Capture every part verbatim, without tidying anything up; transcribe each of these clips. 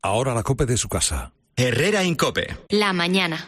Ahora la COPE de su casa. Herrera Incope. La mañana.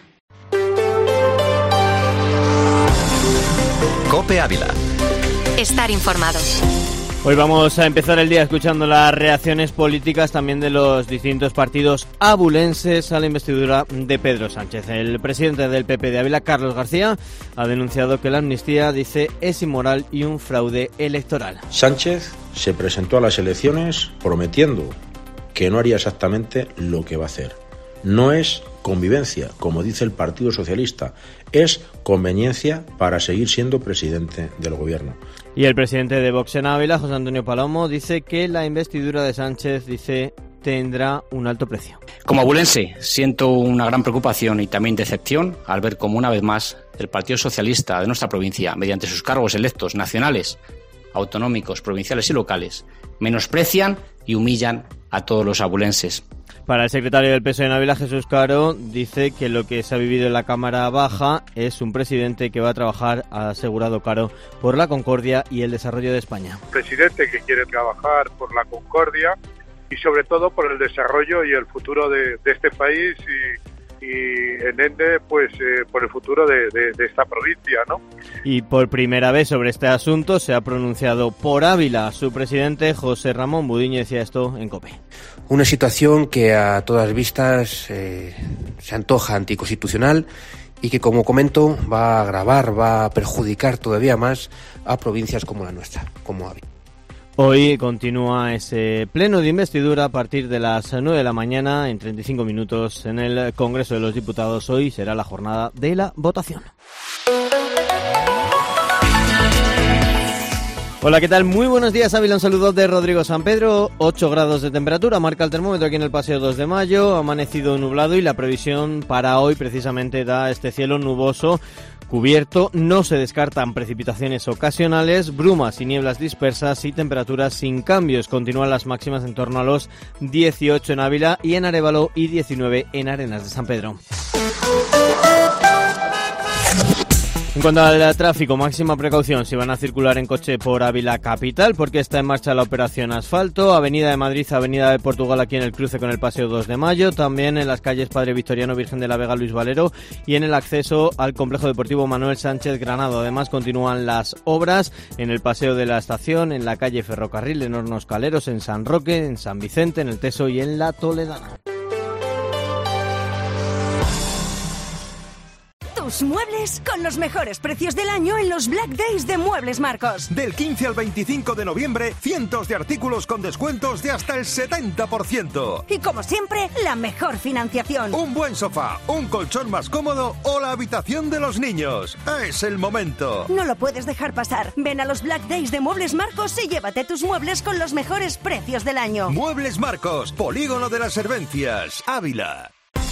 COPE Ávila. Estar informado. Hoy vamos a empezar el día escuchando las reacciones políticas también de los distintos partidos abulenses a la investidura de Pedro Sánchez. El presidente del P P de Ávila, Carlos García, ha denunciado que la amnistía, dice, es inmoral y un fraude electoral. Sánchez se presentó a las elecciones prometiendo que no haría exactamente lo que va a hacer. No es convivencia, como dice el Partido Socialista, es conveniencia para seguir siendo presidente del gobierno. Y el presidente de Vox en Ávila, José Antonio Palomo, dice que la investidura de Sánchez, dice, tendrá un alto precio. Como abulense, siento una gran preocupación y también decepción al ver cómo una vez más el Partido Socialista de nuestra provincia, mediante sus cargos electos nacionales, autonómicos, provinciales y locales, menosprecian y humillan a todos los abulenses. Para el secretario del P S O E en Ávila, Jesús Caro, dice que lo que se ha vivido en la Cámara Baja es un presidente que va a trabajar, ha asegurado Caro, por la concordia y el desarrollo de España. Un presidente que quiere trabajar por la concordia y sobre todo por el desarrollo y el futuro de, de este país y, y en ende pues eh, por el futuro de, de, de esta provincia, ¿no? Y por primera vez sobre este asunto se ha pronunciado por Ávila su presidente José Ramón Budiño, decía esto en COPE. Una situación que a todas vistas eh, se antoja anticonstitucional y que, como comento, va a agravar, va a perjudicar todavía más a provincias como la nuestra, como Ávila. Hoy continúa ese pleno de investidura a partir de las nueve de la mañana, en treinta y cinco minutos, en el Congreso de los Diputados. Hoy será la jornada de la votación. Hola, ¿qué tal? Muy buenos días, Ávila. Un saludo de Rodrigo San Pedro. ocho grados de temperatura, marca el termómetro aquí en el Paseo dos de mayo. Ha amanecido nublado y la previsión para hoy precisamente da este cielo nuboso, cubierto. No se descartan precipitaciones ocasionales, brumas y nieblas dispersas y temperaturas sin cambios. Continúan las máximas en torno a los dieciocho en Ávila y en Arévalo y diecinueve en Arenas de San Pedro. En cuanto al tráfico, máxima precaución si van a circular en coche por Ávila capital, porque está en marcha la operación asfalto, Avenida de Madrid, Avenida de Portugal aquí en el cruce con el Paseo dos de mayo, también en las calles Padre Victoriano, Virgen de la Vega, Luis Valero y en el acceso al Complejo Deportivo Manuel Sánchez Granado. Además continúan las obras en el Paseo de la Estación, en la calle Ferrocarril, en Hornos Caleros, en San Roque, en San Vicente, en el Teso y en la Toledana. Tus muebles con los mejores precios del año en los Black Days de Muebles Marcos. Del quince al veinticinco de noviembre, cientos de artículos con descuentos de hasta el setenta por ciento. Y como siempre, la mejor financiación. Un buen sofá, un colchón más cómodo o la habitación de los niños. Es el momento. No lo puedes dejar pasar. Ven a los Black Days de Muebles Marcos y llévate tus muebles con los mejores precios del año. Muebles Marcos, Polígono de las Servencias, Ávila.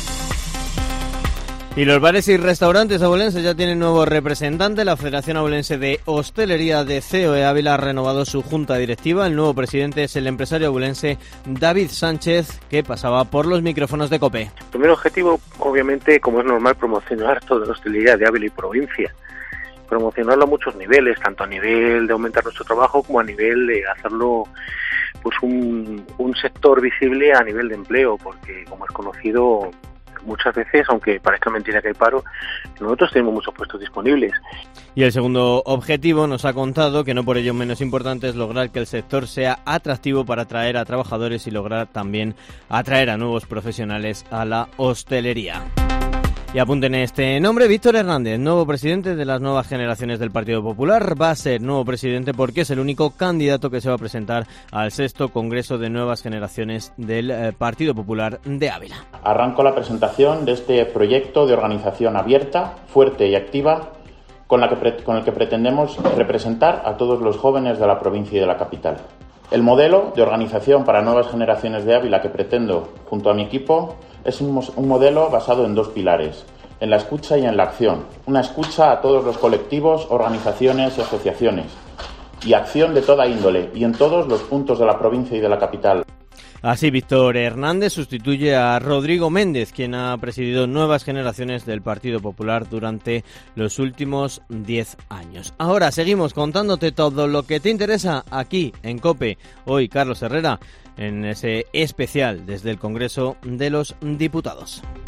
Y los bares y restaurantes abulenses ya tienen nuevo representante. La Federación Abulense de Hostelería de C O E Ávila ha renovado su junta directiva. El nuevo presidente es el empresario abulense David Sánchez, que pasaba por los micrófonos de COPE. El primer objetivo, obviamente, como es normal, promocionar toda la hostelería de Ávila y provincia. Promocionarlo a muchos niveles, tanto a nivel de aumentar nuestro trabajo como a nivel de hacerlo pues un, un sector visible a nivel de empleo, porque como es conocido, muchas veces, aunque parezca mentira que hay paro, nosotros tenemos muchos puestos disponibles. Y el segundo objetivo nos ha contado que no por ello menos importante es lograr que el sector sea atractivo para atraer a trabajadores y lograr también atraer a nuevos profesionales a la hostelería. Y apunten este nombre, Víctor Hernández, nuevo presidente de las nuevas generaciones del Partido Popular. Va a ser nuevo presidente porque es el único candidato que se va a presentar al sexto Congreso de Nuevas Generaciones del eh, Partido Popular de Ávila. Arranco la presentación de este proyecto de organización abierta, fuerte y activa, con, la que pre- con el que pretendemos representar a todos los jóvenes de la provincia y de la capital. El modelo de organización para nuevas generaciones de Ávila que pretendo, junto a mi equipo, es un, un modelo basado en dos pilares, en la escucha y en la acción. Una escucha a todos los colectivos, organizaciones y asociaciones, y acción de toda índole, y en todos los puntos de la provincia y de la capital. Así, Víctor Hernández sustituye a Rodrigo Méndez, quien ha presidido nuevas generaciones del Partido Popular durante los últimos diez años. Ahora seguimos contándote todo lo que te interesa aquí en COPE. Hoy Carlos Herrera en ese especial desde el Congreso de los Diputados.